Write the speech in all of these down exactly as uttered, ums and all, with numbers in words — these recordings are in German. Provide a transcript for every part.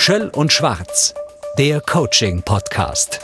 Schöll und Schwarz, der Coaching-Podcast.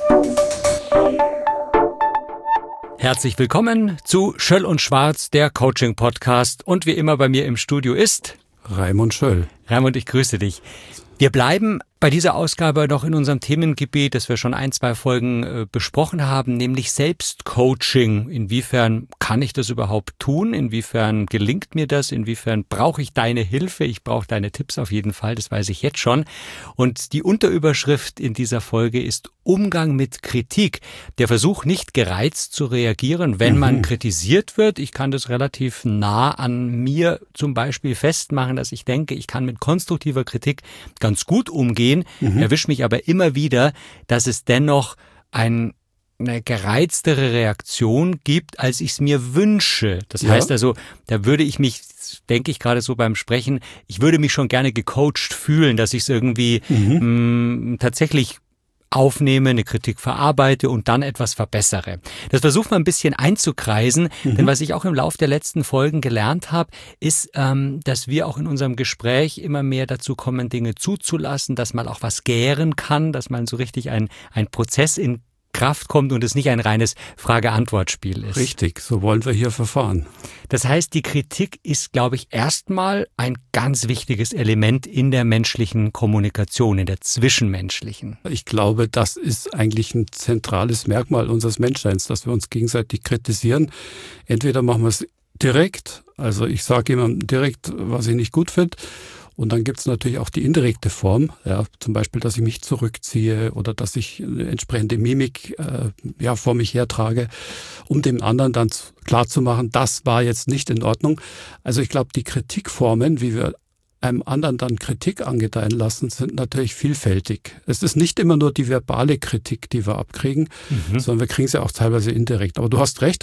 Herzlich willkommen zu Schöll und Schwarz, der Coaching-Podcast. Und wie immer bei mir im Studio ist Raimund Schöll. Raimund, ich grüße dich. Wir bleiben bei dieser Ausgabe noch in unserem Themengebiet, das wir schon ein, zwei Folgen äh, besprochen haben, nämlich Selbstcoaching. Inwiefern kann ich das überhaupt tun? Inwiefern gelingt mir das? Inwiefern brauche ich deine Hilfe? Ich brauche deine Tipps auf jeden Fall, das weiß ich jetzt schon. Und die Unterüberschrift in dieser Folge ist Umgang mit Kritik. Der Versuch, nicht gereizt zu reagieren, wenn mhm. man kritisiert wird. Ich kann das relativ nah an mir zum Beispiel festmachen, dass ich denke, ich kann mit konstruktiver Kritik ganz gut umgehen. Mhm. Erwischt mich aber immer wieder, dass es dennoch ein, eine gereiztere Reaktion gibt, als ich es mir wünsche. Das ja. heißt also, da würde ich mich, denke ich gerade so beim Sprechen, ich würde mich schon gerne gecoacht fühlen, dass ich es irgendwie mhm. mh, tatsächlich aufnehme, eine Kritik verarbeite und dann etwas verbessere. Das versucht man ein bisschen einzukreisen, mhm. denn was ich auch im Laufe der letzten Folgen gelernt habe, ist, ähm, dass wir auch in unserem Gespräch immer mehr dazu kommen, Dinge zuzulassen, dass mal auch was gären kann, dass man so richtig ein, ein Prozess in Kraft kommt und es nicht ein reines Frage-Antwort-Spiel ist. Richtig, so wollen wir hier verfahren. Das heißt, die Kritik ist, glaube ich, erstmal ein ganz wichtiges Element in der menschlichen Kommunikation, in der zwischenmenschlichen. Ich glaube, das ist eigentlich ein zentrales Merkmal unseres Menschseins, dass wir uns gegenseitig kritisieren. Entweder machen wir es direkt, also ich sage jemandem direkt, was ich nicht gut finde. Und dann gibt es natürlich auch die indirekte Form, ja, zum Beispiel, dass ich mich zurückziehe oder dass ich eine entsprechende Mimik äh, ja, vor mich hertrage, um dem anderen dann klarzumachen, das war jetzt nicht in Ordnung. Also ich glaube, die Kritikformen, wie wir einem anderen dann Kritik angedeihen lassen, sind natürlich vielfältig. Es ist nicht immer nur die verbale Kritik, die wir abkriegen, mhm. sondern wir kriegen sie auch teilweise indirekt. Aber du hast recht.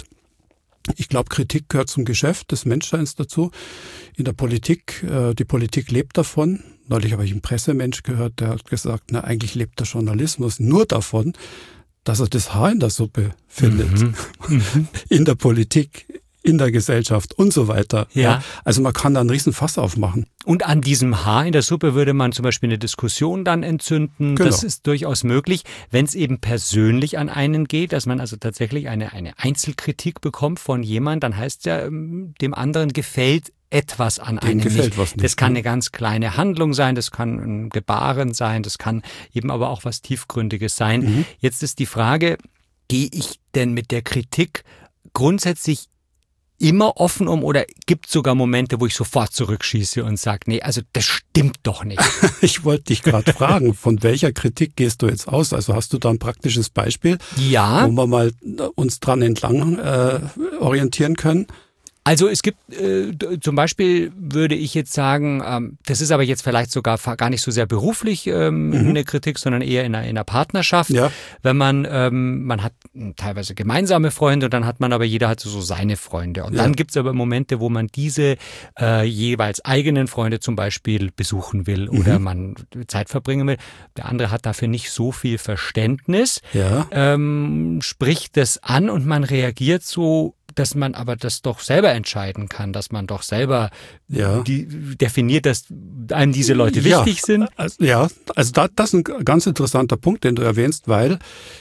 Ich glaube, Kritik gehört zum Geschäft des Menschseins dazu. In der Politik, äh, die Politik lebt davon. Neulich habe ich einen Pressemensch gehört, der hat gesagt, na eigentlich lebt der Journalismus nur davon, dass er das Haar in der Suppe findet. Mhm. Mhm. In der Politik, in der Gesellschaft und so weiter. Ja. Ja, also man kann da einen riesen Fass aufmachen. Und an diesem Haar in der Suppe würde man zum Beispiel eine Diskussion dann entzünden. Genau. Das ist durchaus möglich, wenn es eben persönlich an einen geht, dass man also tatsächlich eine, eine Einzelkritik bekommt von jemandem, dann heißt ja, dem anderen gefällt etwas an Dem einem gefällt nicht. Was nicht. Das kann eine ganz kleine Handlung sein, das kann ein Gebaren sein, das kann eben aber auch was Tiefgründiges sein. Mhm. Jetzt ist die Frage, gehe ich denn mit der Kritik grundsätzlich immer offen um oder gibt es sogar Momente, wo ich sofort zurückschieße und sage, nee, also das stimmt doch nicht. Ich wollte dich gerade fragen, von welcher Kritik gehst du jetzt aus? Also hast du da ein praktisches Beispiel, ja, wo wir mal uns dran entlang äh, orientieren können? Also es gibt äh, zum Beispiel, würde ich jetzt sagen, ähm, das ist aber jetzt vielleicht sogar gar nicht so sehr beruflich ähm, mhm. eine Kritik, sondern eher in einer, in einer Partnerschaft. Ja. Wenn man, ähm, man hat teilweise gemeinsame Freunde und dann hat man aber, jeder hat so seine Freunde. Und ja. dann gibt es aber Momente, wo man diese äh, jeweils eigenen Freunde zum Beispiel besuchen will mhm. oder man Zeit verbringen will. Der andere hat dafür nicht so viel Verständnis, ja. ähm, spricht das an und man reagiert so, dass man aber das doch selber entscheiden kann, dass man doch selber ja. die, definiert, dass einem diese Leute ja. wichtig sind. Also, ja, also da, das ist ein ganz interessanter Punkt, den du erwähnst, weil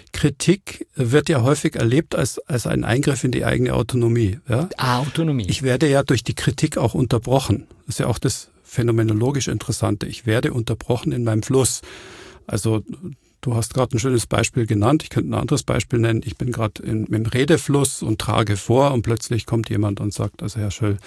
Kritik wird ja häufig erlebt als, als ein Eingriff in die eigene Autonomie. Ja? Ah, Autonomie. Ich werde ja durch die Kritik auch unterbrochen. Das ist ja auch das phänomenologisch Interessante. Ich werde unterbrochen in meinem Fluss. Also du hast gerade ein schönes Beispiel genannt. Ich könnte ein anderes Beispiel nennen. Ich bin gerade im Redefluss und trage vor und plötzlich kommt jemand und sagt, also Herr Schöll,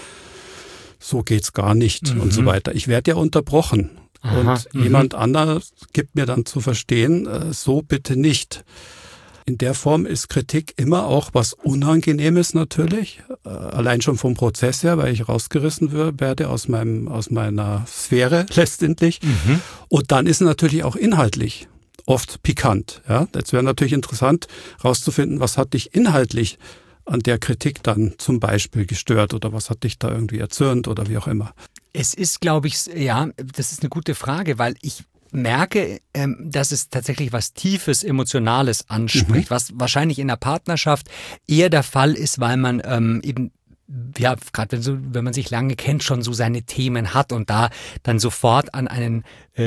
so geht's gar nicht mhm. und so weiter. Ich werde ja unterbrochen. Aha, und mhm. jemand anderes gibt mir dann zu verstehen, so bitte nicht. In der Form ist Kritik immer auch was Unangenehmes natürlich. Allein schon vom Prozess her, weil ich rausgerissen werde aus meinem, aus meiner Sphäre letztendlich. Mhm. Und dann ist es natürlich auch inhaltlich oft pikant. Ja, jetzt wäre natürlich interessant, rauszufinden, was hat dich inhaltlich an der Kritik dann zum Beispiel gestört oder was hat dich da irgendwie erzürnt oder wie auch immer. Es ist, glaube ich, ja, das ist eine gute Frage, weil ich merke, ähm, dass es tatsächlich was Tiefes, Emotionales anspricht, mhm. was wahrscheinlich in der Partnerschaft eher der Fall ist, weil man ähm, eben ja, gerade wenn, so, wenn man sich lange kennt, schon so seine Themen hat und da dann sofort an einen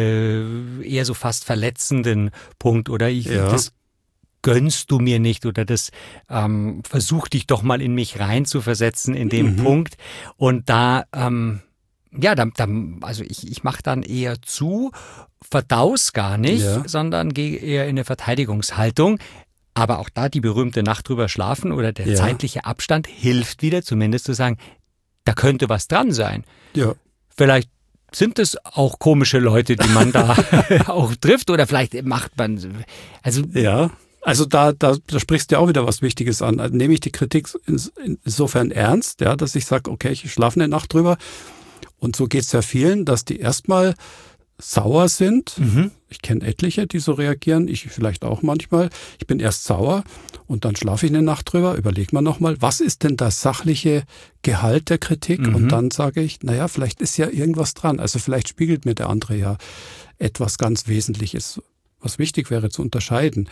äh, eher so fast verletzenden Punkt oder ich, Ja. das gönnst du mir nicht oder das ähm, versuch dich doch mal in mich reinzuversetzen in dem Mhm. Punkt und da ähm, ja, da, da, also ich, ich mache dann eher zu, verdaus gar nicht, Ja. sondern gehe eher in eine Verteidigungshaltung. Aber auch da die berühmte Nacht drüber schlafen oder der Ja. zeitliche Abstand hilft wieder, zumindest zu sagen, da könnte was dran sein. Ja. Vielleicht sind es auch komische Leute, die man da auch trifft oder vielleicht macht man, also Ja, also da, da, da sprichst du ja auch wieder was Wichtiges an. Also nehme ich die Kritik ins, insofern ernst, ja, dass ich sage, okay, ich schlafe eine Nacht drüber. Und so geht es ja vielen, dass die erstmal sauer sind. mhm. Ich kenne etliche, die so reagieren, ich vielleicht auch manchmal. Ich bin erst sauer und dann schlafe ich eine Nacht drüber, überlege mir nochmal, was ist denn das sachliche Gehalt der Kritik? Mhm. Und dann sage ich, naja, vielleicht ist ja irgendwas dran. Also vielleicht spiegelt mir der andere ja etwas ganz Wesentliches, was wichtig wäre zu unterscheiden.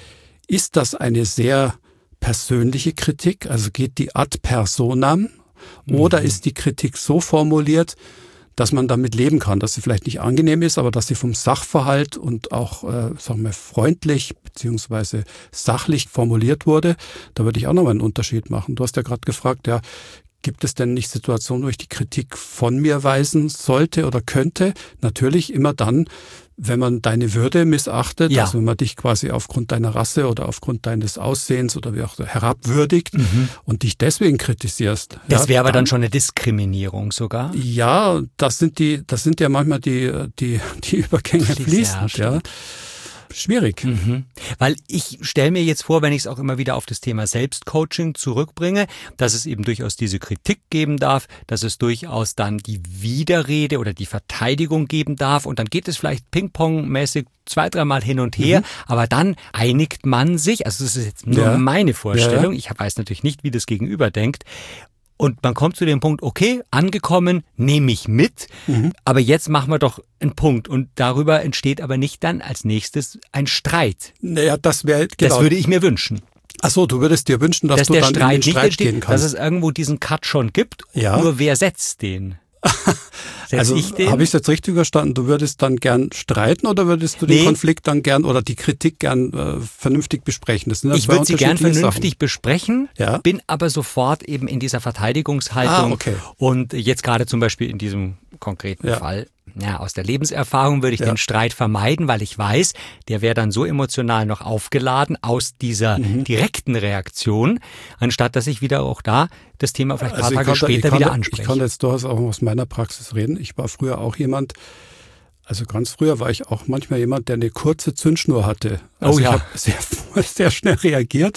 Ist das eine sehr persönliche Kritik? Also geht die ad personam? Oder Mhm. ist die Kritik so formuliert, dass man damit leben kann, dass sie vielleicht nicht angenehm ist, aber dass sie vom Sachverhalt und auch, äh, sagen wir, freundlich beziehungsweise sachlich formuliert wurde? Da würde ich auch nochmal einen Unterschied machen. Du hast ja gerade gefragt, ja, gibt es denn nicht Situationen, wo ich die Kritik von mir weisen sollte oder könnte? Natürlich immer dann, wenn man deine Würde missachtet, Ja. also wenn man dich quasi aufgrund deiner Rasse oder aufgrund deines Aussehens oder wie auch herabwürdigt Mhm. und dich deswegen kritisierst. Das ja, wäre aber dann schon eine Diskriminierung sogar. Ja, das sind die, das sind ja manchmal die, die, die Übergänge Schließlich, fließend, ja, ja. Schwierig. Mhm. Weil ich stelle mir jetzt vor, wenn ich es auch immer wieder auf das Thema Selbstcoaching zurückbringe, dass es eben durchaus diese Kritik geben darf, dass es durchaus dann die Widerrede oder die Verteidigung geben darf und dann geht es vielleicht Ping-Pong-mäßig zwei, dreimal hin und her, mhm. aber dann einigt man sich, also das ist jetzt nur Ja. meine Vorstellung, Ja. ich weiß natürlich nicht, wie das Gegenüber denkt, und man kommt zu dem Punkt, okay, angekommen, nehme ich mit, Mhm. aber jetzt machen wir doch einen Punkt. Und darüber entsteht aber nicht dann als nächstes ein Streit. Naja, das wäre, genau. Das würde ich mir wünschen. Ach so, du würdest dir wünschen, dass, dass du der dann Streit in den nicht Streit entsteht, gehen dass kannst. es irgendwo diesen Cut schon gibt. Ja. Nur wer setzt den? Setz Also ich den? habe ich es jetzt richtig verstanden? Du würdest dann gern streiten oder würdest du den Nee. Konflikt dann gern oder die Kritik gern äh, vernünftig besprechen? Das sind ja Ich zwei würde sie gern unterschiedliche vernünftig besprechen, Ja. bin aber sofort eben in dieser Verteidigungshaltung. Ah, okay. Und jetzt gerade zum Beispiel in diesem konkreten Ja. Fall, ja, aus der Lebenserfahrung würde ich Ja. den Streit vermeiden, weil ich weiß, der wäre dann so emotional noch aufgeladen aus dieser Mhm. direkten Reaktion, anstatt dass ich wieder auch da das Thema vielleicht ein Also paar ich Tage kann, da- ich später kann, wieder da- anspreche. Ich kann jetzt durchaus auch aus meiner Praxis reden. Ich war früher auch jemand, also ganz früher war ich auch manchmal jemand, der eine kurze Zündschnur hatte. Also Oh ja. ich habe sehr, sehr schnell reagiert.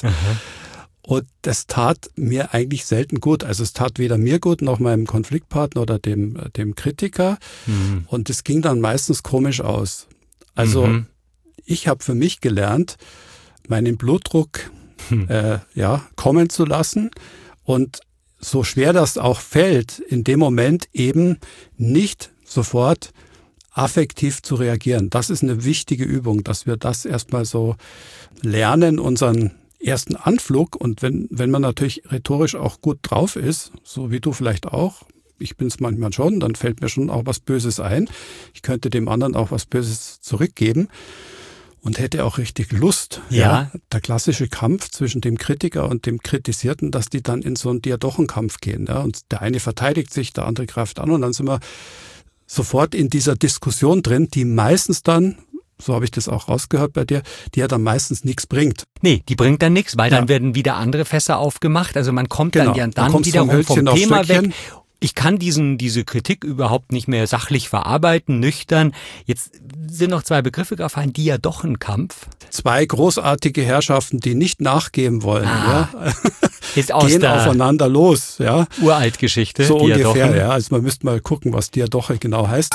Und das tat mir eigentlich selten gut. Also es tat weder mir gut, noch meinem Konfliktpartner oder dem, dem Kritiker. Mhm. Und es ging dann meistens komisch aus. Also Mhm. ich habe für mich gelernt, meinen Blutdruck Hm. äh, ja, kommen zu lassen und so schwer das auch fällt, in dem Moment eben nicht sofort affektiv zu reagieren. Das ist eine wichtige Übung, dass wir das erstmal so lernen, unseren ersten Anflug. Und wenn, wenn man natürlich rhetorisch auch gut drauf ist, so wie du vielleicht auch, ich bin es manchmal schon, dann fällt mir schon auch was Böses ein. Ich könnte dem anderen auch was Böses zurückgeben und hätte auch richtig Lust. Ja. Der klassische Kampf zwischen dem Kritiker und dem Kritisierten, dass die dann in so einen Diadochenkampf gehen. Ja? Und der eine verteidigt sich, der andere greift an und dann sind wir sofort in dieser Diskussion drin, die meistens dann, so habe ich das auch rausgehört bei dir, die ja dann meistens nichts bringt. Nee, die bringt dann nichts, weil Ja. dann werden wieder andere Fässer aufgemacht. Also man kommt Genau. dann ja Man dann kommt wiederum vom vom, Hölzchen auf Thema Stöckchen. weg. Ich kann diesen, diese Kritik überhaupt nicht mehr sachlich verarbeiten, nüchtern. Jetzt sind noch zwei Begriffe gefallen, Diadochenkampf. Zwei großartige Herrschaften, die nicht nachgeben wollen, Ah, ja, Ist aus gehen der aufeinander los. Ja, Uraltgeschichte. so Diadochen. ungefähr. Ja. Also man müsste mal gucken, was Diadoche genau heißt.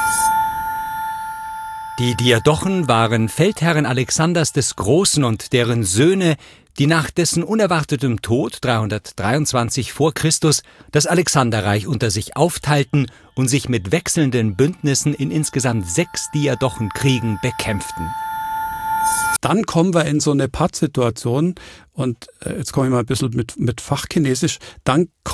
Die Diadochen waren Feldherren Alexanders des Großen und deren Söhne, die nach dessen unerwartetem Tod dreihundertdreiundzwanzig vor Christus das Alexanderreich unter sich aufteilten und sich mit wechselnden Bündnissen in insgesamt sechs Diadochenkriegen bekämpften. Dann kommen wir in so eine Pattsituation und äh, jetzt komme ich mal ein bisschen mit, mit Fachchinesisch. Dann kommt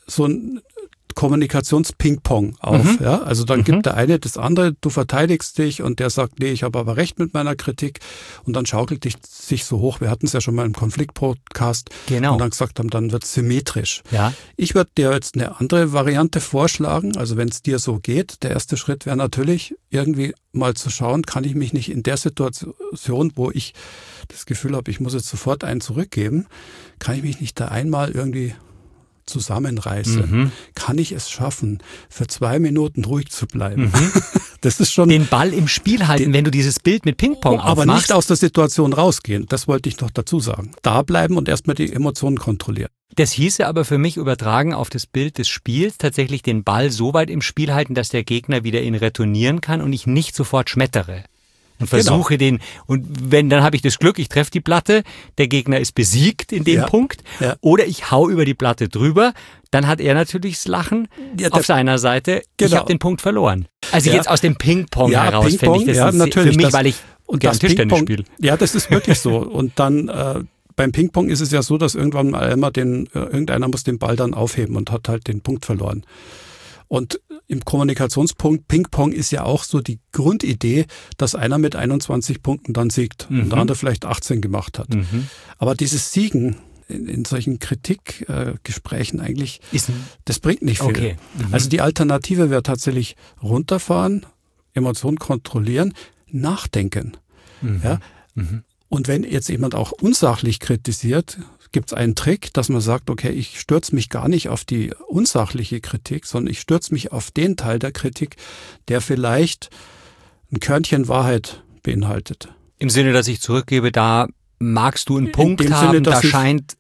so ein Kommunikations-Ping-Pong auf. Mhm. Ja? Also dann mhm. gibt der eine das andere, du verteidigst dich und der sagt, nee, ich habe aber recht mit meiner Kritik und dann schaukelt dich sich so hoch. Wir hatten es ja schon mal im Konflikt-Podcast genau. und dann gesagt haben, dann wird es symmetrisch. Ja. Ich würde dir jetzt eine andere Variante vorschlagen, also wenn es dir so geht, der erste Schritt wäre natürlich irgendwie mal zu schauen, kann ich mich nicht in der Situation, wo ich das Gefühl habe, ich muss jetzt sofort einen zurückgeben, kann ich mich nicht da einmal irgendwie zusammenreiße, mhm. kann ich es schaffen, für zwei Minuten ruhig zu bleiben. Mhm. Das ist schon den Ball im Spiel halten, den, wenn du dieses Bild mit Ping-Pong aufmachst. Aber nicht aus der Situation rausgehen, das wollte ich noch dazu sagen. Da bleiben und erstmal die Emotionen kontrollieren. Das hieße aber für mich übertragen auf das Bild des Spiels tatsächlich den Ball so weit im Spiel halten, dass der Gegner wieder ihn retournieren kann und ich nicht sofort schmettere. Und versuche genau. den, und wenn, dann habe ich das Glück, ich treffe die Platte, der Gegner ist besiegt in dem ja. Punkt, ja. oder ich hau über die Platte drüber, dann hat er natürlich das Lachen ja, auf seiner Seite, genau. ich habe den Punkt verloren. Also ja. jetzt aus dem Ping-Pong ja, heraus Ping fände ich das ja, natürlich, für mich, das, weil ich und gern Tischtennis spiele. Ja, das ist wirklich so. Und dann äh, beim Ping-Pong ist es ja so, dass irgendwann mal immer den, äh, irgendeiner muss den Ball dann aufheben und hat halt den Punkt verloren. Und im Kommunikationspunkt Ping-Pong ist ja auch so die Grundidee, dass einer mit einundzwanzig Punkten dann siegt mhm. und der andere vielleicht achtzehn gemacht hat. Mhm. Aber dieses Siegen in, in solchen Kritikgesprächen äh, eigentlich, ist, das bringt nicht viel. Okay. Mhm. Also die Alternative wäre tatsächlich runterfahren, Emotionen kontrollieren, nachdenken. Mhm. Ja? Mhm. Und wenn jetzt jemand auch unsachlich kritisiert, gibt es einen Trick, dass man sagt, okay, ich stürze mich gar nicht auf die unsachliche Kritik, sondern ich stürze mich auf den Teil der Kritik, der vielleicht ein Körnchen Wahrheit beinhaltet. Im Sinne, dass ich zurückgebe, da magst du einen Punkt in dem haben, Sinne, da scheint,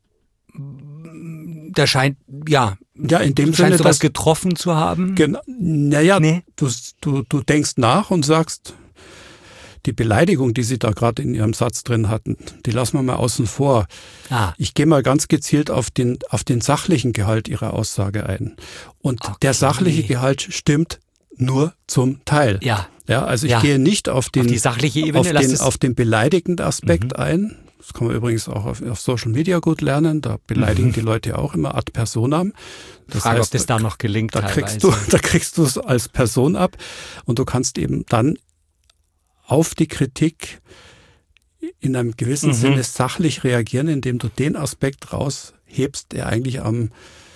da scheint, ja, ja in dem scheint Sinne, sowas dass, getroffen zu haben. Genau, naja, nee. du, du, du denkst nach und sagst, die Beleidigung, die Sie da gerade in Ihrem Satz drin hatten, die lassen wir mal außen vor. Ah. Ich gehe mal ganz gezielt auf den, auf den sachlichen Gehalt Ihrer Aussage ein. Und okay. der sachliche Gehalt stimmt nur zum Teil. Ja. Ja, also ich ja. gehe nicht auf den, auf die sachliche Ebene, auf den, auf den beleidigenden Aspekt mhm. ein. Das kann man übrigens auch auf, auf Social Media gut lernen. Da beleidigen mhm. die Leute auch immer ad personam. Das Frage, heißt, ob das da noch gelingt. Da kriegst du, da kriegst du es als Person ab und du kannst eben dann auf die Kritik in einem gewissen mhm. Sinne sachlich reagieren, indem du den Aspekt raushebst, der eigentlich am,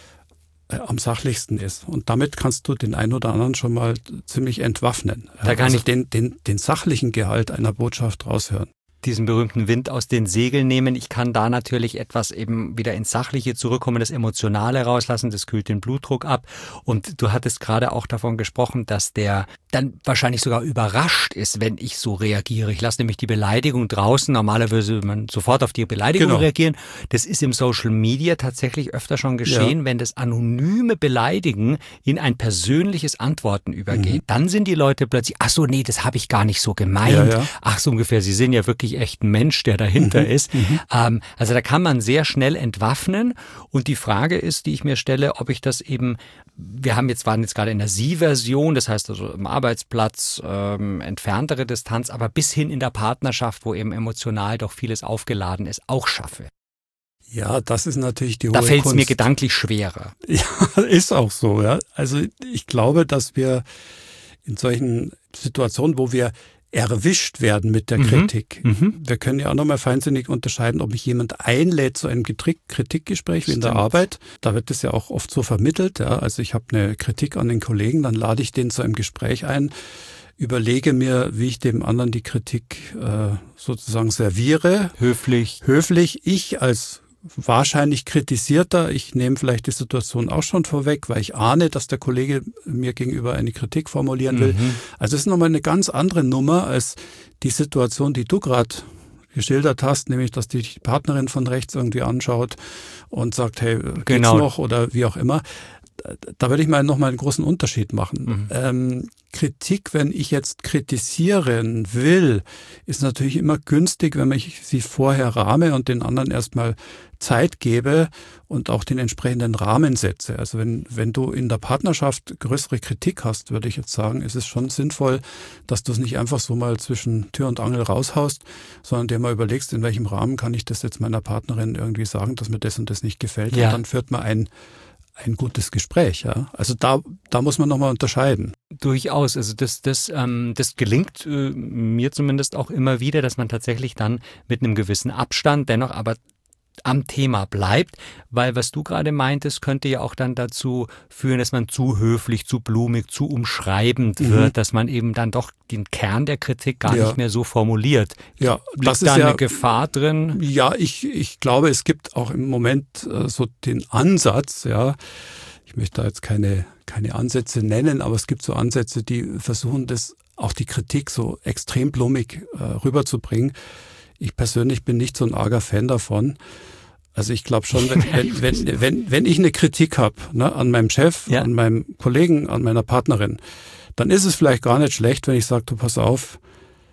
äh, am sachlichsten ist. Und damit kannst du den einen oder anderen schon mal ziemlich entwaffnen. Da kann also ich den, den, den sachlichen Gehalt einer Botschaft raushören. Diesen berühmten Wind aus den Segeln nehmen. Ich kann da natürlich etwas eben wieder ins Sachliche zurückkommen, das Emotionale rauslassen, das kühlt den Blutdruck ab. Und du hattest gerade auch davon gesprochen, dass der dann wahrscheinlich sogar überrascht ist, wenn ich so reagiere. Ich lasse nämlich die Beleidigung draußen. Normalerweise würde man sofort auf die Beleidigung genau. reagieren. Das ist im Social Media tatsächlich öfter schon geschehen, ja. wenn das anonyme Beleidigen in ein persönliches Antworten übergeht. Mhm. Dann sind die Leute plötzlich, ach so, nee, das habe ich gar nicht so gemeint. Ja, ja. Ach so ungefähr, sie sind ja wirklich echt ein Mensch, der dahinter mhm, ist. Mhm. Ähm, also da kann man sehr schnell entwaffnen. Und die Frage ist, die ich mir stelle, ob ich das eben, wir haben jetzt, waren jetzt gerade in der Sie-Version, das heißt also im Arbeitsplatz, ähm, entferntere Distanz, aber bis hin in der Partnerschaft, wo eben emotional doch vieles aufgeladen ist, auch schaffe. Ja, das ist natürlich die hohe Da fällt es Kunst. mir gedanklich schwerer. Ja, ist auch so. Ja. Also ich glaube, dass wir in solchen Situationen, wo wir erwischt werden mit der mhm. Kritik. Mhm. Wir können ja auch nochmal feinsinnig unterscheiden, ob mich jemand einlädt zu einem Kritikgespräch wie in der Arbeit. Da wird es ja auch oft so vermittelt. Ja. Also ich habe eine Kritik an den Kollegen, dann lade ich den zu einem Gespräch ein, überlege mir, wie ich dem anderen die Kritik äh, sozusagen serviere. Höflich. Höflich. Ich als wahrscheinlich kritisierter, ich nehme vielleicht die Situation auch schon vorweg, weil ich ahne, dass der Kollege mir gegenüber eine Kritik formulieren will. Mhm. Also es ist nochmal eine ganz andere Nummer als die Situation, die du gerade geschildert hast, nämlich, dass die Partnerin von rechts irgendwie anschaut und sagt, hey, geht's genau. noch oder wie auch immer. Da würde ich mal nochmal einen großen Unterschied machen. Mhm. Ähm, Kritik, wenn ich jetzt kritisieren will, ist natürlich immer günstig, wenn ich sie vorher rahme und den anderen erstmal Zeit gebe und auch den entsprechenden Rahmen setze. Also wenn, wenn du in der Partnerschaft größere Kritik hast, würde ich jetzt sagen, ist es schon sinnvoll, dass du es nicht einfach so mal zwischen Tür und Angel raushaust, sondern dir mal überlegst, in welchem Rahmen kann ich das jetzt meiner Partnerin irgendwie sagen, dass mir das und das nicht gefällt. Ja. Und dann führt man ein ein gutes Gespräch. Ja? Also da, da muss man nochmal unterscheiden. Durchaus. Also das, das, ähm, das gelingt äh, mir zumindest auch immer wieder, dass man tatsächlich dann mit einem gewissen Abstand dennoch aber am Thema bleibt, weil was du gerade meintest, könnte ja auch dann dazu führen, dass man zu höflich, zu blumig, zu umschreibend mhm. wird, dass man eben dann doch den Kern der Kritik gar ja. nicht mehr so formuliert. Ja, Liegt das da ist ja eine Gefahr drin? Ja, ich, ich glaube, es gibt auch im Moment äh, so den Ansatz, ja, ich möchte da jetzt keine, keine Ansätze nennen, aber es gibt so Ansätze, die versuchen, das auch die Kritik so extrem blumig äh, rüberzubringen. Ich persönlich bin nicht so ein arger Fan davon. Also ich glaube schon, wenn, wenn, wenn, wenn, wenn ich eine Kritik habe, ne, an meinem Chef, ja. an meinem Kollegen, an meiner Partnerin, dann ist es vielleicht gar nicht schlecht, wenn ich sage, du pass auf,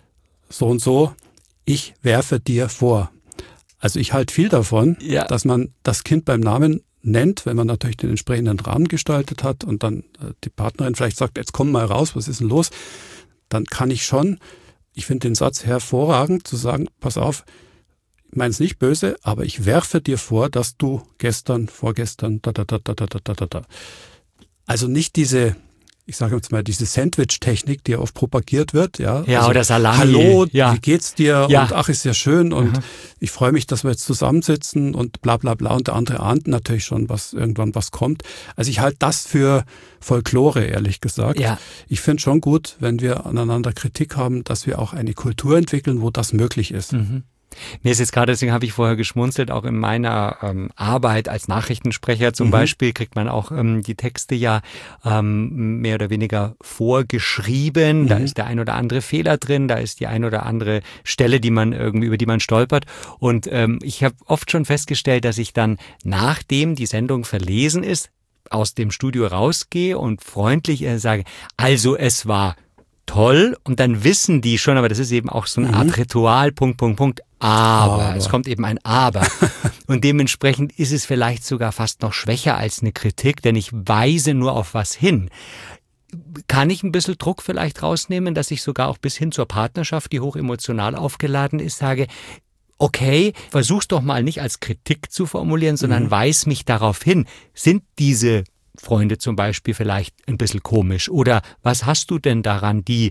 so und so, ich werfe dir vor. Also ich halte viel davon, ja. dass man das Kind beim Namen nennt, wenn man natürlich den entsprechenden Rahmen gestaltet hat und dann die Partnerin vielleicht sagt, jetzt komm mal raus, was ist denn los? Dann kann ich schon, ich finde den Satz hervorragend, zu sagen, pass auf, ich meine es nicht böse, aber ich werfe dir vor, dass du gestern, vorgestern, da, da, da, da, da, da, da, da. Also nicht diese, ich sage jetzt mal, diese Sandwich-Technik, die oft propagiert wird. Ja, ja also, oder Salami. Hallo, ja. wie geht's dir? Ja. Und ach, ist ja schön und Aha. ich freue mich, dass wir jetzt zusammensitzen und bla bla bla. Und der andere ahnt natürlich schon, was irgendwann was kommt. Also ich halte das für Folklore, ehrlich gesagt. Ja. Ich finde schon gut, wenn wir aneinander Kritik haben, dass wir auch eine Kultur entwickeln, wo das möglich ist. Mhm. Mir ist jetzt gerade, deswegen habe ich vorher geschmunzelt, auch in meiner ähm, Arbeit als Nachrichtensprecher zum mhm. Beispiel kriegt man auch ähm, die Texte ja ähm, mehr oder weniger vorgeschrieben. Mhm. Da ist der ein oder andere Fehler drin, da ist die ein oder andere Stelle, die man irgendwie über die man stolpert. Und ähm, ich habe oft schon festgestellt, dass ich dann, nachdem die Sendung verlesen ist, aus dem Studio rausgehe und freundlich äh, sage, also es war toll, und dann wissen die schon, aber das ist eben auch so eine Art mhm. Ritual, Punkt, Punkt, Punkt, aber, aber. Es kommt eben ein Aber. Und dementsprechend ist es vielleicht sogar fast noch schwächer als eine Kritik, denn ich weise nur auf was hin. Kann ich ein bisschen Druck vielleicht rausnehmen, dass ich sogar auch bis hin zur Partnerschaft, die hoch emotional aufgeladen ist, sage, okay, versuch's doch mal nicht als Kritik zu formulieren, sondern mhm. weis mich darauf hin. Sind diese Freunde zum Beispiel vielleicht ein bisschen komisch? Oder was hast du denn daran, die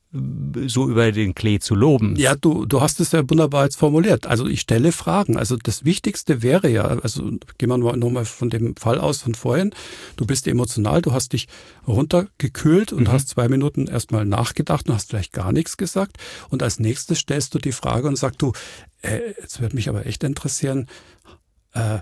so über den Klee zu loben? Ja, du, du hast es ja wunderbar jetzt formuliert. Also ich stelle Fragen. Also das Wichtigste wäre ja, also gehen wir nochmal von dem Fall aus von vorhin, du bist emotional, du hast dich runtergekühlt und mhm. hast zwei Minuten erstmal nachgedacht und hast vielleicht gar nichts gesagt. Und als nächstes stellst du die Frage und sagst, du, äh, jetzt würde mich aber echt interessieren, äh,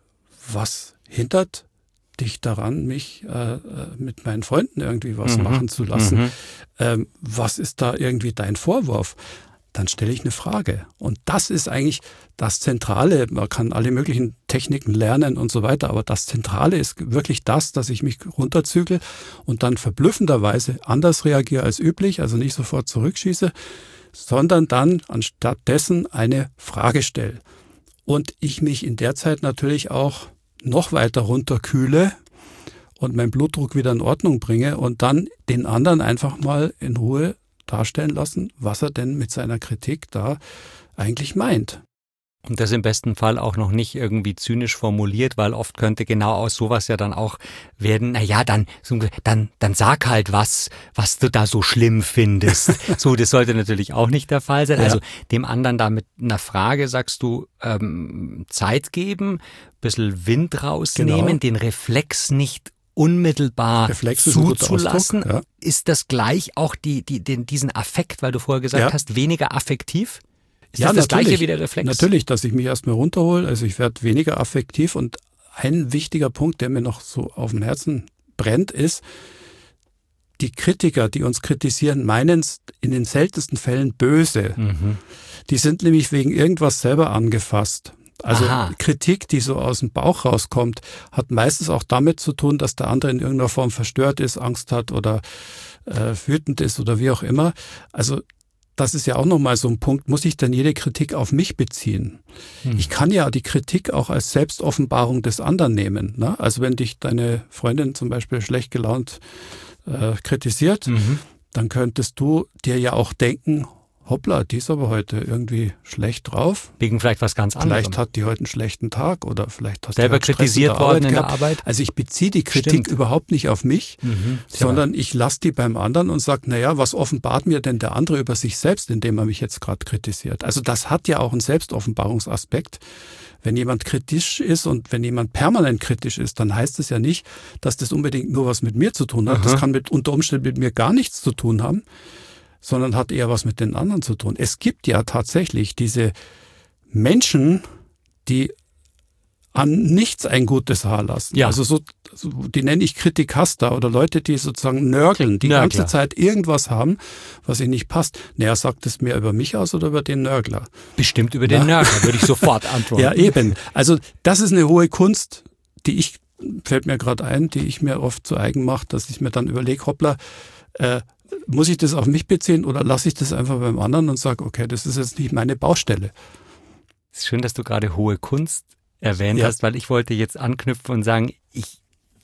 was hindert dich daran, mich äh, mit meinen Freunden irgendwie was mhm. machen zu lassen. Mhm. Ähm, was ist da irgendwie dein Vorwurf? Dann stelle ich eine Frage. Und das ist eigentlich das Zentrale. Man kann alle möglichen Techniken lernen und so weiter, aber das Zentrale ist wirklich das, dass ich mich runterzügel und dann verblüffenderweise anders reagiere als üblich, also nicht sofort zurückschieße, sondern dann anstatt dessen eine Frage stelle. Und ich mich in der Zeit natürlich auch noch weiter runterkühle und meinen Blutdruck wieder in Ordnung bringe und dann den anderen einfach mal in Ruhe darstellen lassen, was er denn mit seiner Kritik da eigentlich meint. Und das im besten Fall auch noch nicht irgendwie zynisch formuliert, weil oft könnte genau aus sowas ja dann auch werden, na ja, dann, dann, dann sag halt was, was du da so schlimm findest. So, das sollte natürlich auch nicht der Fall sein. Ja. Also dem anderen da mit einer Frage sagst du, ähm, Zeit geben, bisschen Wind rausnehmen, genau. den Reflex nicht unmittelbar Reflex ist zuzulassen. Ja. Ist das gleich auch die, die, den, diesen Affekt, weil du vorher gesagt ja. hast, weniger affektiv? Ist ja, das das natürlich, Gleiche wie der Reflex? Natürlich, dass ich mich erstmal runterhole. Also ich werde weniger affektiv. Und ein wichtiger Punkt, der mir noch so auf dem Herzen brennt, ist, die Kritiker, die uns kritisieren, meinen es in den seltensten Fällen böse. Mhm. Die sind nämlich wegen irgendwas selber angefasst. Also Aha. Kritik, die so aus dem Bauch rauskommt, hat meistens auch damit zu tun, dass der andere in irgendeiner Form verstört ist, Angst hat oder äh, wütend ist oder wie auch immer. Also das ist ja auch nochmal so ein Punkt, muss ich denn jede Kritik auf mich beziehen? Hm. Ich kann ja die Kritik auch als Selbstoffenbarung des anderen nehmen. Ne? Also wenn dich deine Freundin zum Beispiel schlecht gelaunt äh, kritisiert, mhm. dann könntest du dir ja auch denken, hoppla, die ist aber heute irgendwie schlecht drauf. Wegen vielleicht was ganz anderes. Vielleicht hat die heute einen schlechten Tag oder vielleicht hat selber die heute kritisiert worden in der Arbeit. Also ich beziehe die Kritik Stimmt. überhaupt nicht auf mich, Mhm. sondern ich lasse die beim anderen und sage, naja, was offenbart mir denn der andere über sich selbst, indem er mich jetzt gerade kritisiert? Also das hat ja auch einen Selbstoffenbarungsaspekt. Wenn jemand kritisch ist und wenn jemand permanent kritisch ist, dann heißt es ja nicht, dass das unbedingt nur was mit mir zu tun hat. Aha. Das kann mit, unter Umständen mit mir gar nichts zu tun haben, sondern hat eher was mit den anderen zu tun. Es gibt ja tatsächlich diese Menschen, die an nichts ein gutes Haar lassen. Ja. Also so, so, die nenne ich Kritikaster oder Leute, die sozusagen nörgeln, die Nörgler. ganze Zeit irgendwas haben, was ihnen nicht passt. Naja, sagt es mehr über mich aus oder über den Nörgler? Bestimmt über den Ja. Nörgler, würde ich sofort antworten. Ja, eben. Also das ist eine hohe Kunst, die ich, fällt mir gerade ein, die ich mir oft zu eigen mache, dass ich mir dann überlege, hoppla, äh, muss ich das auf mich beziehen oder lasse ich das einfach beim anderen und sage, okay, das ist jetzt nicht meine Baustelle. Es ist schön, dass du gerade hohe Kunst erwähnt Ja. hast, weil ich wollte jetzt anknüpfen und sagen, ich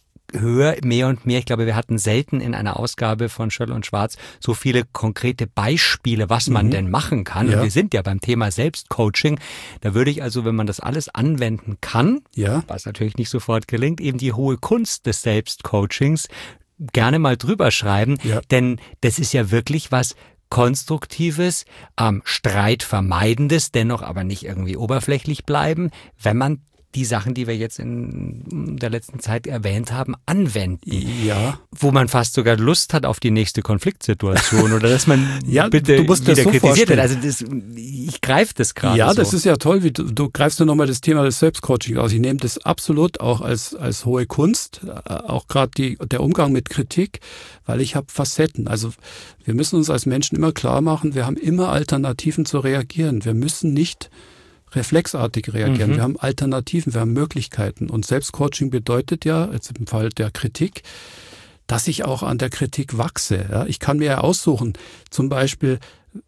höre mehr und mehr, ich glaube, wir hatten selten in einer Ausgabe von Schöll und Schwarz so viele konkrete Beispiele, was man Mhm. denn machen kann. Ja. Und wir sind ja beim Thema Selbstcoaching. Da würde ich also, wenn man das alles anwenden kann, Ja. was natürlich nicht sofort gelingt, eben die hohe Kunst des Selbstcoachings gerne mal drüber schreiben, Ja. denn das ist ja wirklich was Konstruktives, ähm, Streitvermeidendes, dennoch aber nicht irgendwie oberflächlich bleiben, wenn man die Sachen, die wir jetzt in der letzten Zeit erwähnt haben, anwenden. Ja. Wo man fast sogar Lust hat auf die nächste Konfliktsituation oder dass man Ja, bitte du musst wieder das so kritisiert wird. vorstellen. Also das, ich greife das gerade Ja, so. das ist ja toll, wie du, du greifst ja nochmal das Thema des Selbstcoaching aus. Ich nehme das absolut auch als, als hohe Kunst, äh, auch gerade die der Umgang mit Kritik, weil ich habe Facetten. Also wir müssen uns als Menschen immer klar machen, wir haben immer Alternativen zu reagieren. Wir müssen nicht reflexartig reagieren. Mhm. Wir haben Alternativen, wir haben Möglichkeiten. Und Selbstcoaching bedeutet ja, jetzt im Fall der Kritik, dass ich auch an der Kritik wachse. Ja? Ich kann mir ja aussuchen, zum Beispiel,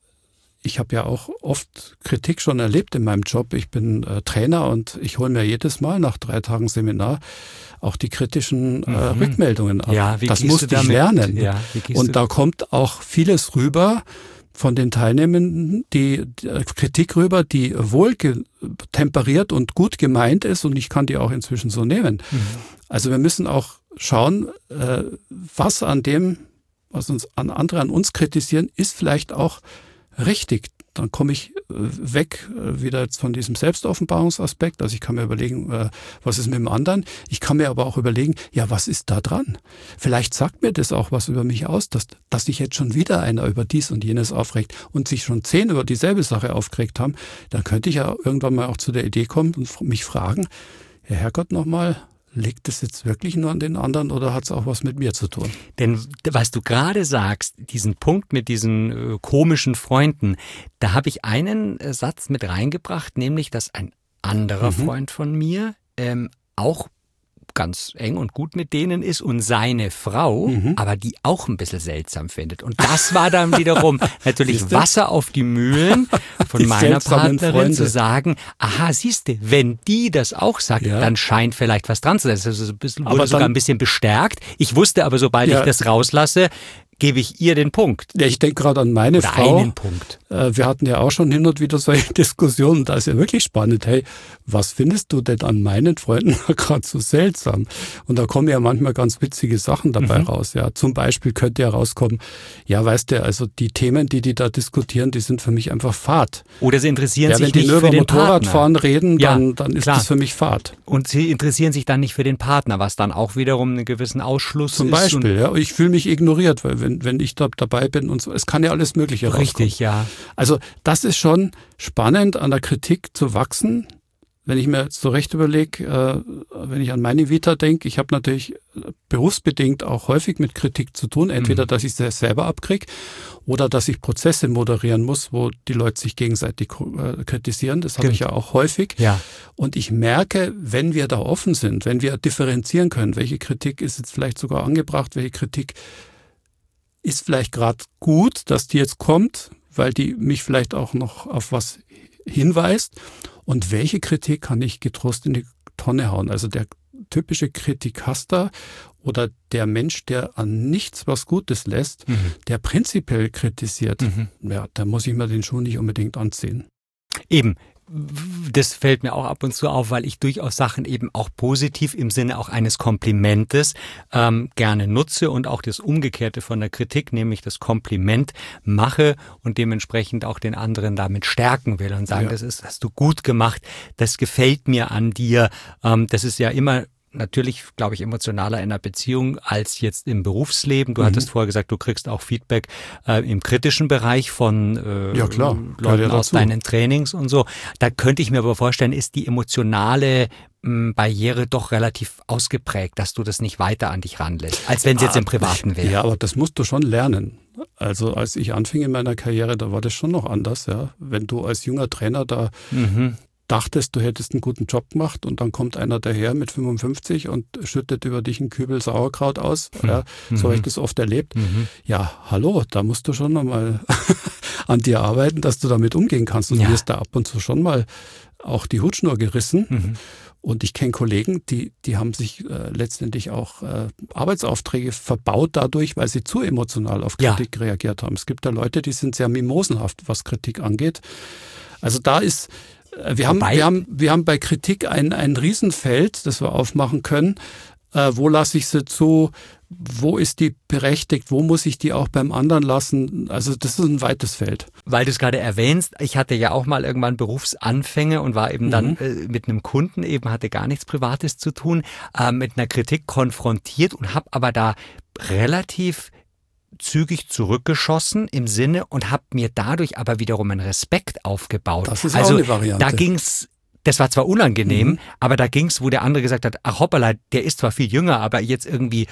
ich habe ja auch oft Kritik schon erlebt in meinem Job. Ich bin äh, Trainer und ich hole mir jedes Mal nach drei Tagen Seminar auch die kritischen äh, Mhm. Rückmeldungen ab. Ja, wie das gehst musste du ich damit? lernen. Ja, wie gehst und du- da kommt auch vieles rüber von den Teilnehmenden, die, die Kritik rüber, die wohl ge- temperiert und gut gemeint ist und ich kann die auch inzwischen so nehmen. Mhm. Also wir müssen auch schauen, äh, was an dem, was uns an andere an uns kritisieren, ist vielleicht auch richtig. Dann komme ich äh, weg äh, wieder jetzt von diesem Selbstoffenbarungsaspekt. Also ich kann mir überlegen, äh, was ist mit dem anderen. Ich kann mir aber auch überlegen, ja, was ist da dran? Vielleicht sagt mir das auch was über mich aus, dass, dass sich jetzt schon wieder einer über dies und jenes aufregt und sich schon zehn über dieselbe Sache aufgeregt haben. Dann könnte ich ja irgendwann mal auch zu der Idee kommen und mich fragen, ja, Herrgott nochmal, liegt es jetzt wirklich nur an den anderen oder hat es auch was mit mir zu tun? Denn was du gerade sagst, diesen Punkt mit diesen äh, komischen Freunden, da habe ich einen äh, Satz mit reingebracht, nämlich, dass ein anderer Mhm. Freund von mir ähm, auch ganz eng und gut mit denen ist und seine Frau, Mhm. aber die auch ein bisschen seltsam findet. Und das war dann wiederum natürlich Siehste? Wasser auf die Mühlen von Die meiner seltsamen Partnerin Freunde. zu sagen, aha, siehste, wenn die das auch sagt, Ja. dann scheint vielleicht was dran zu sein. Das ist ein bisschen, Aber wurde sogar dann- ein bisschen bestärkt. Ich wusste aber, sobald Ja. ich das rauslasse, gebe ich ihr den Punkt. Ja, ich denke gerade an meine Oder Frau. einen Punkt. Äh, Wir hatten ja auch schon hin und wieder solche Diskussionen. Da ist ja wirklich spannend. Hey, was findest du denn an meinen Freunden gerade so seltsam? Und da kommen ja manchmal ganz witzige Sachen dabei Mhm. raus. Ja, zum Beispiel könnte ja rauskommen, ja, weißt du, also die Themen, die die da diskutieren, die sind für mich einfach Fad. Oder sie interessieren Ja, sich wenn die nicht nur für über den Motorradfahren Partner. reden, Ja, dann, dann ist klar. das für mich Fad. Und sie interessieren sich dann nicht für den Partner, was dann auch wiederum einen gewissen Ausschluss Zum ist. Beispiel, ja. Ich fühle mich ignoriert, weil wenn, wenn ich da dabei bin und so, es kann ja alles Mögliche Und, rauskommen. richtig, ja. Also das ist schon spannend, an der Kritik zu wachsen. Wenn ich mir jetzt so recht überlege, äh, wenn ich an meine Vita denke, ich habe natürlich berufsbedingt auch häufig mit Kritik zu tun. Entweder, Mhm. dass ich es selber abkriege oder dass ich Prozesse moderieren muss, wo die Leute sich gegenseitig äh, kritisieren. Das habe Stimmt. ich ja auch häufig. Ja. Und ich merke, wenn wir da offen sind, wenn wir differenzieren können, welche Kritik ist jetzt vielleicht sogar angebracht, welche Kritik ist vielleicht gerade gut, dass die jetzt kommt, weil die mich vielleicht auch noch auf was hinweist. Und welche Kritik kann ich getrost in die Tonne hauen? Also der, typische Kritikhaster oder der Mensch, der an nichts was Gutes lässt, mhm. der prinzipiell kritisiert, mhm. ja, da muss ich mir den Schuh nicht unbedingt anziehen. Eben. Das fällt mir auch ab und zu auf, weil ich durchaus Sachen eben auch positiv im Sinne auch eines Komplimentes ähm, gerne nutze und auch das Umgekehrte von der Kritik, nämlich das Kompliment mache und dementsprechend auch den anderen damit stärken will und sagen, ja. das ist, hast du gut gemacht, das gefällt mir an dir. Ähm, das ist ja immer natürlich, glaube ich, emotionaler in einer Beziehung als jetzt im Berufsleben. Du mhm. hattest vorher gesagt, du kriegst auch Feedback äh, im kritischen Bereich von äh, ja, klar. Leuten aus deinen Trainings und so. Da könnte ich mir aber vorstellen, ist die emotionale mh, Barriere doch relativ ausgeprägt, dass du das nicht weiter an dich ranlässt, als wenn es jetzt im Privaten wäre. Ja, aber das musst du schon lernen. Also als ich anfing in meiner Karriere, da war das schon noch anders. Ja, wenn du als junger Trainer da mhm. dachtest, du hättest einen guten Job gemacht und dann kommt einer daher mit fünfundfünfzig und schüttet über dich einen Kübel Sauerkraut aus. Mhm. Ja, so habe ich das oft erlebt. Mhm. Ja, hallo, da musst du schon nochmal an dir arbeiten, dass du damit umgehen kannst. Und ja. mir ist da ab und zu schon mal auch die Hutschnur gerissen. Mhm. Und ich kenne Kollegen, die, die haben sich äh, letztendlich auch äh, Arbeitsaufträge verbaut dadurch, weil sie zu emotional auf Kritik ja. reagiert haben. Es gibt da Leute, die sind sehr mimosenhaft, was Kritik angeht. Also da ist Wir haben, wir, haben, wir haben bei Kritik ein, ein Riesenfeld, das wir aufmachen können. Äh, wo lasse ich sie zu? Wo ist die berechtigt? Wo muss ich die auch beim anderen lassen? Also das ist ein weites Feld. Weil du es gerade erwähnst, ich hatte ja auch mal irgendwann Berufsanfänge und war eben mhm. dann äh, mit einem Kunden, eben hatte gar nichts Privates zu tun, äh, mit einer Kritik konfrontiert und habe aber da relativ zügig zurückgeschossen im Sinne und habe mir dadurch aber wiederum einen Respekt aufgebaut. Das ist also, auch eine Variante. Da ging's, das war zwar unangenehm, mhm. aber da ging's, wo der andere gesagt hat, ach hoppala, der ist zwar viel jünger, aber jetzt irgendwie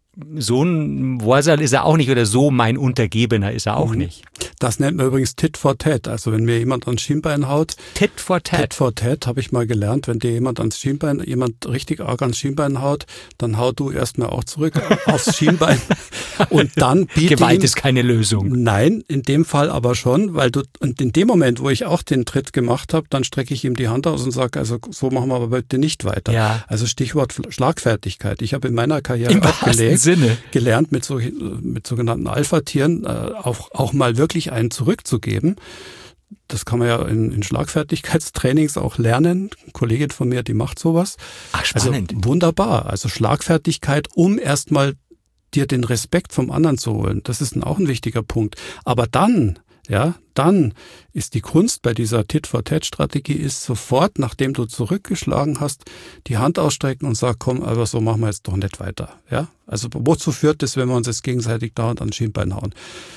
so ein Vorsal ist er auch nicht oder so mein Untergebener ist er auch mhm. nicht. Das nennt man übrigens Tit for Tat. Also wenn mir jemand ans Schienbein haut. Tit for Tat. Tit for Tat habe ich mal gelernt. Wenn dir jemand ans Schienbein, jemand richtig arg ans Schienbein haut, dann hau du erstmal auch zurück aufs Schienbein. Und dann biete Gewalt ihm, ist keine Lösung. Nein, in dem Fall aber schon, weil du, und in dem Moment, wo ich auch den Tritt gemacht habe, dann strecke ich ihm die Hand aus und sage, also so machen wir aber bitte nicht weiter. Ja. Also Stichwort Schlagfertigkeit. Ich habe in meiner Karriere Im auch gelegt, Sinne. gelernt, mit, so, mit sogenannten Alpha-Tieren äh, auch, auch mal wirklich einen zurückzugeben. Das kann man ja in, in Schlagfertigkeitstrainings auch lernen. Eine Kollegin von mir, die macht sowas. Ach, spannend. Also wunderbar. Also Schlagfertigkeit, um erstmal dir den Respekt vom anderen zu holen. Das ist ein, auch ein wichtiger Punkt. Aber dann, ja, dann ist die Kunst bei dieser Tit-for-Tat-Strategie ist sofort, nachdem du zurückgeschlagen hast, die Hand ausstrecken und sagen, komm, aber so machen wir jetzt doch nicht weiter. Ja, also wozu führt das, wenn wir uns jetzt gegenseitig dauernd ans Schienbein hauen?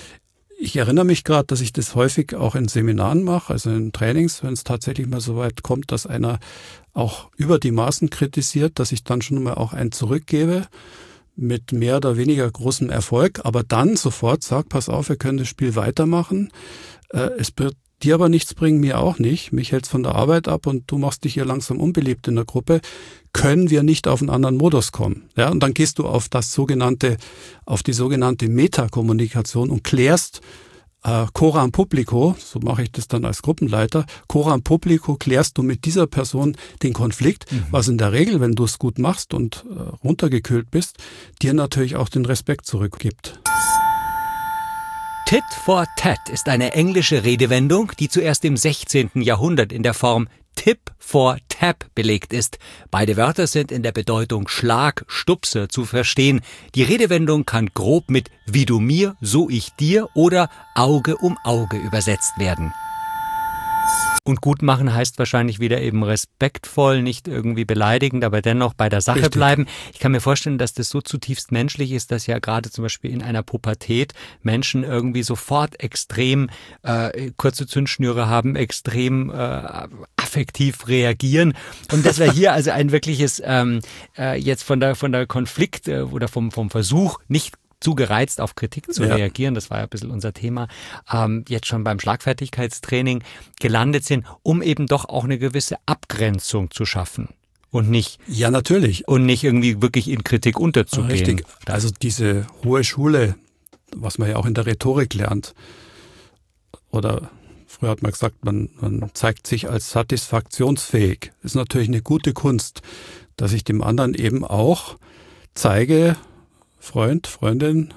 Ich erinnere mich gerade, dass ich das häufig auch in Seminaren mache, also in Trainings, wenn es tatsächlich mal so weit kommt, dass einer auch über die Maßen kritisiert, dass ich dann schon mal auch einen zurückgebe mit mehr oder weniger großem Erfolg, aber dann sofort sag, pass auf, wir können das Spiel weitermachen. Äh, es wird dir aber nichts bringen, mir auch nicht. Mich hält's von der Arbeit ab und du machst dich hier langsam unbeliebt in der Gruppe. Können wir nicht auf einen anderen Modus kommen? Ja, und dann gehst du auf das sogenannte, auf die sogenannte Metakommunikation und klärst äh, coram publico, so mache ich das dann als Gruppenleiter, coram publico klärst du mit dieser Person den Konflikt, mhm. was in der Regel, wenn du es gut machst und äh, runtergekühlt bist, dir natürlich auch den Respekt zurückgibt. Tit for Tat ist eine englische Redewendung, die zuerst im sechzehnten Jahrhundert in der Form Tip for Tap belegt ist. Beide Wörter sind in der Bedeutung Schlag, Stupser zu verstehen. Die Redewendung kann grob mit wie du mir, so ich dir oder Auge um Auge übersetzt werden. Und gut machen heißt wahrscheinlich wieder eben respektvoll, nicht irgendwie beleidigend, aber dennoch bei der Sache Richtig. Bleiben. Ich kann mir vorstellen, dass das so zutiefst menschlich ist, dass ja gerade zum Beispiel in einer Pubertät Menschen irgendwie sofort extrem äh, kurze Zündschnüre haben, extrem äh, affektiv reagieren. Und dass wir hier also ein wirkliches ähm, äh, jetzt von der von der Konflikt äh, oder vom vom Versuch nicht zu gereizt auf Kritik zu ja. reagieren, das war ja ein bisschen unser Thema, ähm, jetzt schon beim Schlagfertigkeitstraining gelandet sind, um eben doch auch eine gewisse Abgrenzung zu schaffen und nicht ja natürlich und nicht irgendwie wirklich in Kritik unterzugehen. Richtig. Also diese hohe Schule, was man ja auch in der Rhetorik lernt, oder früher hat man gesagt, man, man zeigt sich als satisfaktionsfähig, ist natürlich eine gute Kunst. dass ich dem anderen eben auch zeige, Freund, Freundin,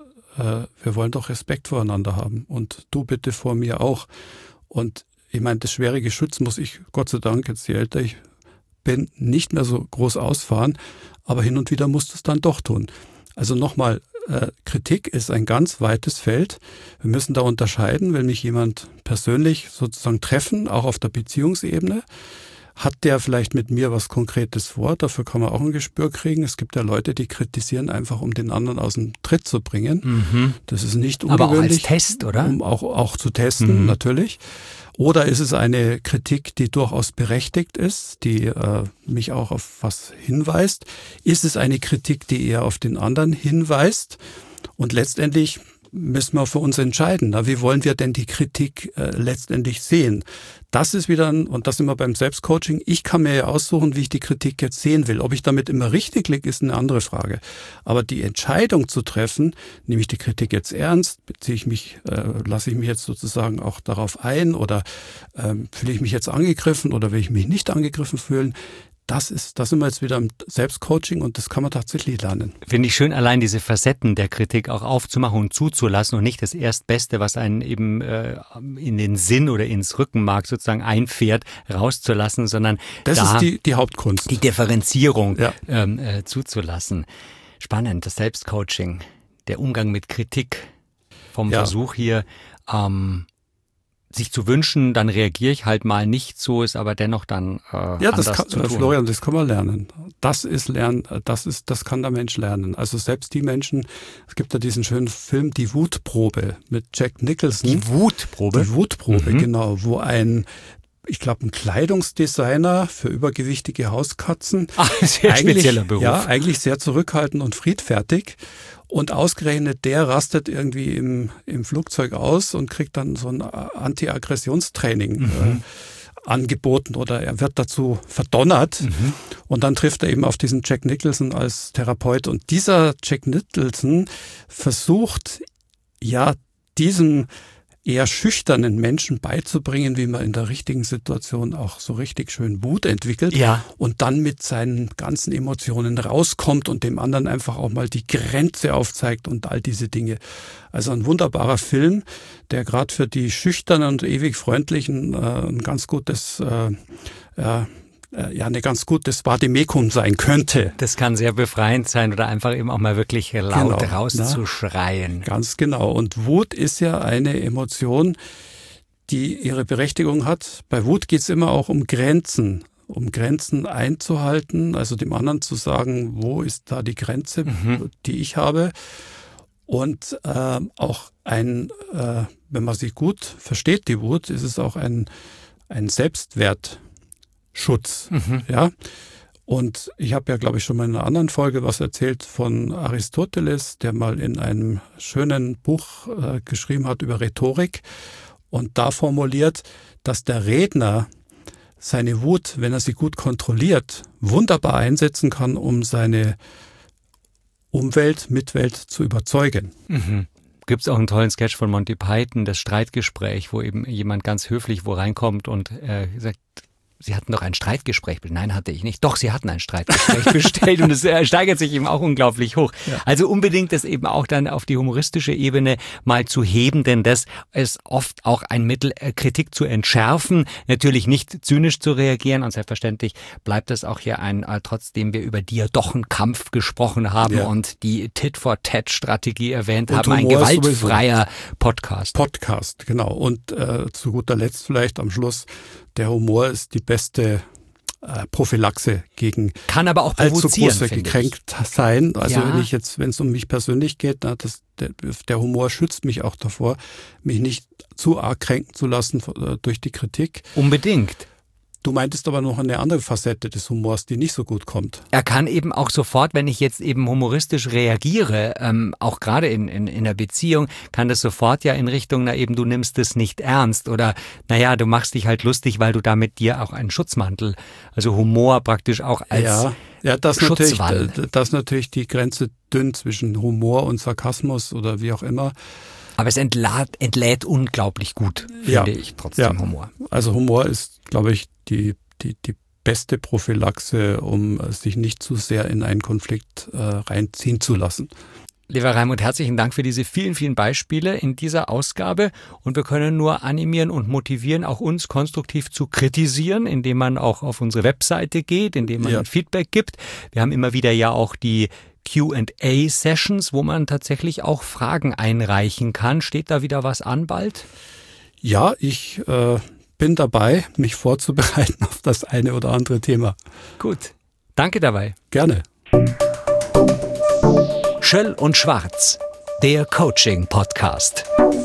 äh, wir wollen doch Respekt voreinander haben und du bitte vor mir auch. Und ich meine, das schwere Geschütz muss ich, Gott sei Dank, jetzt je älter ich bin, nicht mehr so groß ausfahren, aber hin und wieder musst du es dann doch tun. Also nochmal, äh, Kritik ist ein ganz weites Feld. Wir müssen da unterscheiden, wenn mich jemand persönlich sozusagen treffen, auch auf der Beziehungsebene, hat der vielleicht mit mir was Konkretes vor? Dafür kann man auch ein Gespür kriegen. Es gibt ja Leute, die kritisieren einfach, um den anderen aus dem Tritt zu bringen. Mhm. Das ist nicht ungewöhnlich. Aber auch als Test, oder? Um auch, auch zu testen, mhm. natürlich. Oder ist es eine Kritik, die durchaus berechtigt ist, die äh, mich auch auf was hinweist? Ist es eine Kritik, die eher auf den anderen hinweist? Und letztendlich müssen wir für uns entscheiden. Na, wie wollen wir denn die Kritik äh, letztendlich sehen? Das ist wieder, ein, und das immer beim Selbstcoaching, ich kann mir ja aussuchen, wie ich die Kritik jetzt sehen will. Ob ich damit immer richtig liege, ist eine andere Frage. Aber die Entscheidung zu treffen, nehme ich die Kritik jetzt ernst, beziehe ich mich, äh, lasse ich mich jetzt sozusagen auch darauf ein oder ähm, fühle ich mich jetzt angegriffen oder will ich mich nicht angegriffen fühlen, Das ist, da sind wir jetzt wieder im Selbstcoaching und das kann man tatsächlich lernen. Finde ich schön, allein diese Facetten der Kritik auch aufzumachen und zuzulassen und nicht das Erstbeste, was einen eben äh, in den Sinn oder ins Rückenmark sozusagen einfährt, rauszulassen, sondern das da ist die, die Hauptkunst. Die Differenzierung ja. ähm, äh, zuzulassen. Spannend, das Selbstcoaching, der Umgang mit Kritik vom ja. Versuch hier, ähm, sich zu wünschen, dann reagiere ich halt mal nicht so, ist aber dennoch dann äh, ja, anders das kann, zu tun. Florian, das kann man lernen. Das ist lernen, das ist, das kann der Mensch lernen. Also selbst die Menschen, es gibt ja diesen schönen Film Die Wutprobe mit Jack Nicholson. Die Wutprobe? Die Wutprobe, mhm. genau, wo ein ich glaube, ein Kleidungsdesigner für übergewichtige Hauskatzen. Ach, sehr spezieller Beruf. Ja, eigentlich sehr zurückhaltend und friedfertig. Und ausgerechnet der rastet irgendwie im, im Flugzeug aus und kriegt dann so ein Anti-Aggressionstraining mhm. äh, angeboten oder er wird dazu verdonnert. Mhm. Und dann trifft er eben auf diesen Jack Nicholson als Therapeut. Und dieser Jack Nicholson versucht, ja, diesen eher schüchternen Menschen beizubringen, wie man in der richtigen Situation auch so richtig schön Wut entwickelt ja. und dann mit seinen ganzen Emotionen rauskommt und dem anderen einfach auch mal die Grenze aufzeigt und all diese Dinge. Also ein wunderbarer Film, der gerade für die schüchternen und ewig freundlichen äh, ein ganz gutes äh, äh, ja eine ganz gutes Vademekum sein könnte. Das kann sehr befreiend sein oder einfach eben auch mal wirklich laut genau, rauszuschreien. Na, ganz genau. Und Wut ist ja eine Emotion, die ihre Berechtigung hat. Bei Wut geht es immer auch um Grenzen, um Grenzen einzuhalten, also dem anderen zu sagen, wo ist da die Grenze, mhm. die ich habe. Und äh, auch ein, äh, wenn man sie gut versteht, die Wut, ist es auch ein, ein Selbstwert. Schutz, mhm. ja. Und ich habe ja, glaube ich, schon mal in einer anderen Folge was erzählt von Aristoteles, der mal in einem schönen Buch äh, geschrieben hat über Rhetorik und da formuliert, dass der Redner seine Wut, wenn er sie gut kontrolliert, wunderbar einsetzen kann, um seine Umwelt, Mitwelt zu überzeugen. Mhm. Gibt es auch einen tollen Sketch von Monty Python, das Streitgespräch, wo eben jemand ganz höflich wo reinkommt und äh, sagt, Sie hatten doch ein Streitgespräch bestellt. Nein, hatte ich nicht. Doch, Sie hatten ein Streitgespräch bestellt und es steigert sich eben auch unglaublich hoch. Ja. Also unbedingt das eben auch dann auf die humoristische Ebene mal zu heben, denn das ist oft auch ein Mittel, Kritik zu entschärfen, natürlich nicht zynisch zu reagieren und selbstverständlich bleibt es auch hier ein, trotzdem wir über die ja doch einen Kampf gesprochen haben ja. und die Tit-for-Tat-Strategie erwähnt und haben, Humor ein gewaltfreier Podcast. Podcast, genau. Und äh, zu guter Letzt vielleicht am Schluss, der Humor ist die beste äh, Prophylaxe gegen kann aber auch allzu große gekränkt sein. Also ja. wenn ich jetzt, wenn es um mich persönlich geht, na, das, der, der Humor schützt mich auch davor, mich nicht zu arg kränken zu lassen äh, durch die Kritik. Unbedingt. Du meintest aber noch eine andere Facette des Humors, die nicht so gut kommt. Er kann eben auch sofort, wenn ich jetzt eben humoristisch reagiere, ähm, auch gerade in, in, in der Beziehung, kann das sofort ja in Richtung, na eben, du nimmst es nicht ernst oder, naja, du machst dich halt lustig, weil du damit dir auch einen Schutzmantel, also Humor praktisch auch als ja, ja, das Schutzwall. Natürlich, das natürlich die Grenze dünn zwischen Humor und Sarkasmus oder wie auch immer. Aber es entlädt, entlädt unglaublich gut, finde ja, ich, trotzdem ja. Humor. Also Humor ist, glaube ich, die, die, die beste Prophylaxe, um sich nicht zu sehr in einen Konflikt äh, reinziehen zu lassen. Lieber Raimund, herzlichen Dank für diese vielen, vielen Beispiele in dieser Ausgabe. Und wir können nur animieren und motivieren, auch uns konstruktiv zu kritisieren, indem man auch auf unsere Webseite geht, indem man ja. Feedback gibt. Wir haben immer wieder ja auch die Q and A-Sessions, wo man tatsächlich auch Fragen einreichen kann. Steht da wieder was an bald? Ja, ich äh, bin dabei, mich vorzubereiten auf das eine oder andere Thema. Gut, danke dabei. Gerne. Schöll und Schwarz, der Coaching-Podcast.